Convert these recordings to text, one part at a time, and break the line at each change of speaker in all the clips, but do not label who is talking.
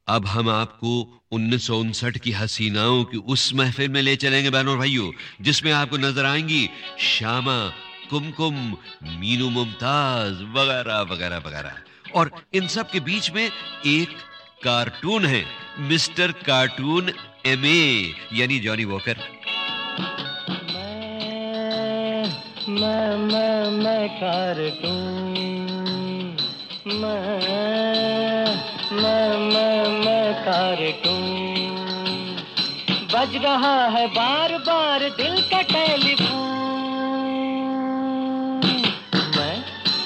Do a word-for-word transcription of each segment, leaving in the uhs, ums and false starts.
अब हम आपको उन्नीस सौ उनसठ की हसीनाओं की उस महफिल में ले चलेंगे बहनों और भाइयों, जिसमें आपको नजर आएंगी श्यामा, कुमकुम, मीनू मुमताज वगैरह वगैरह वगैरह। और इन सब के बीच में एक कार्टून है, मिस्टर कार्टून एमए यानी जॉनी वॉकर।
मैं मैं मैं कार्टून, मैं मैं मैं मैं कार्टून, बज रहा है बार बार दिल का टेलीफोन। मैं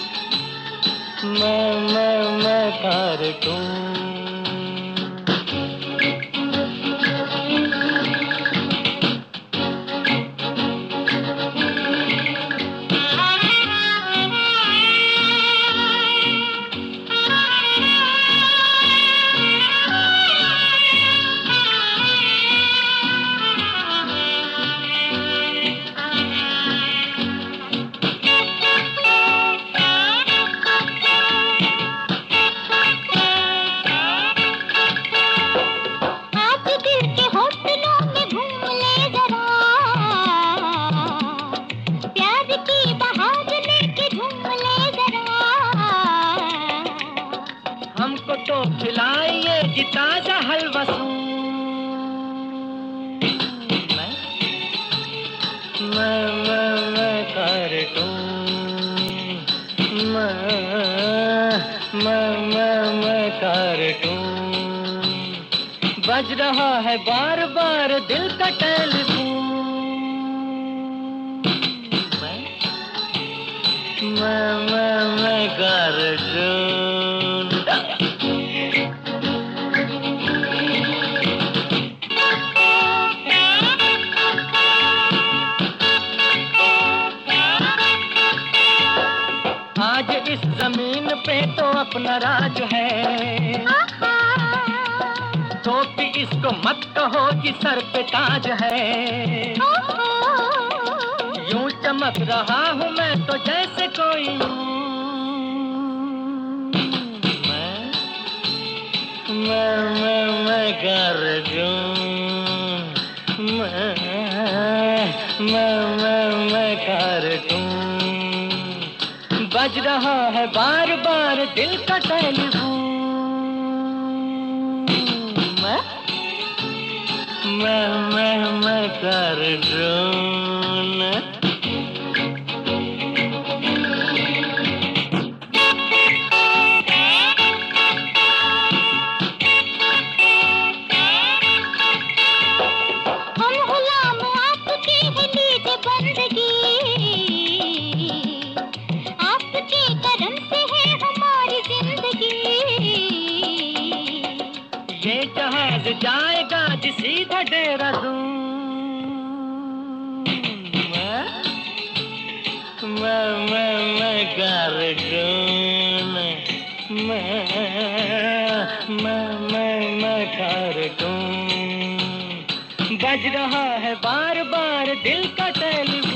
मैं मैं मैं कार्टून। हमको तो खिलाइए जी ताजा हलवा सूं। मैं मैं मैं मैं कार्टून, मैं मैं मैं मैं कार्टून, बज रहा है बार बार दिल का टेलीफोन। मैं मैं मैं मैं कार्टून। आज इस जमीन पे तो अपना राज है, टोपी इसको मत कहो कि सर पे ताज है। यूं चमक रहा हूँ मैं तो जैसे कोई। मैं मैं मैं मैं कार्टून, मैं मैं मैं मैं कार्टून, बज रहा है बार बार दिल का टेलीफोन। मैं मैं मैं मैं कार्टून। ये जहाज जाएगा जी सीधा देहरादून। मैं मैं मैं मैं कार्टून, मैं मैं मैं मैं कार्टून, बज रहा है बार बार दिल का टेलीफोन।